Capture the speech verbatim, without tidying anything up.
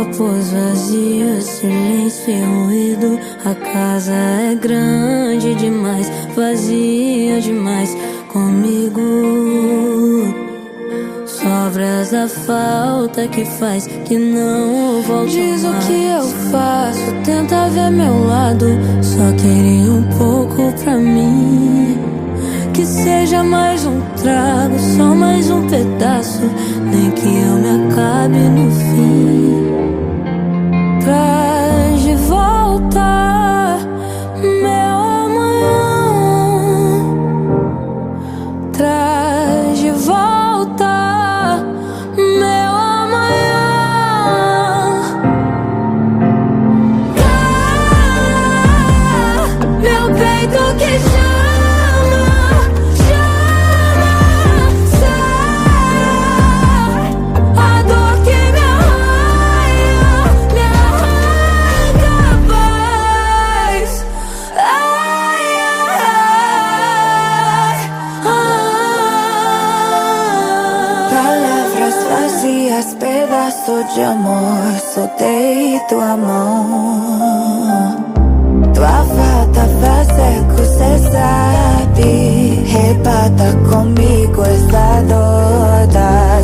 copos vazios, silêncio e ruído. A casa é grande demais, vazia demais comigo. Sobras da falta que faz que não volto. Diz mais o que eu faço, tenta ver meu lado. Só queria um pouco pra mim. Que seja mais um trago, só mais um pedaço. Nem que eu me acabe no fim. Traz de volta meu amanhã. Traz de volta meu amanhã. Ah, meu peito que chama, chama, sai. A dor que me arranha, me arranca a paz. Ai, ai, ai. Palavras vazias, pedaço de amor, soltei tua mão. Tua falta faz eco, cê sabe. Rebata comigo essa dor da